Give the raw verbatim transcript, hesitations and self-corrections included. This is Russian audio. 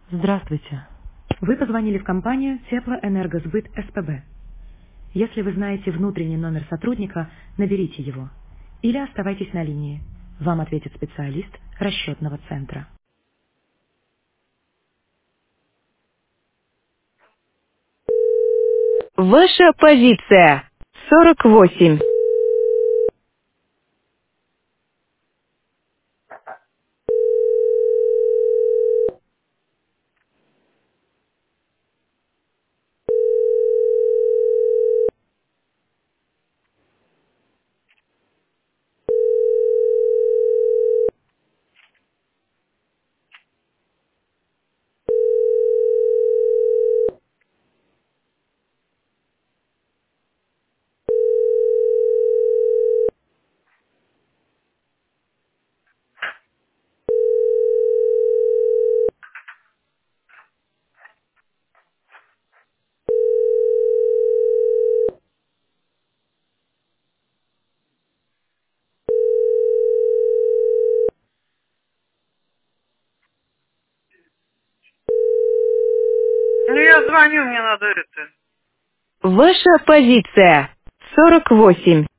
Здравствуйте. Вы позвонили в компанию Теплоэнергосбыт СПБ. Если вы знаете внутренний номер сотрудника, наберите его. Или оставайтесь на линии. Вам ответит специалист расчетного центра. Ваша позиция. сорок восемь. Ну, я звоню, мне надо это. Ваша позиция. сорок восемь.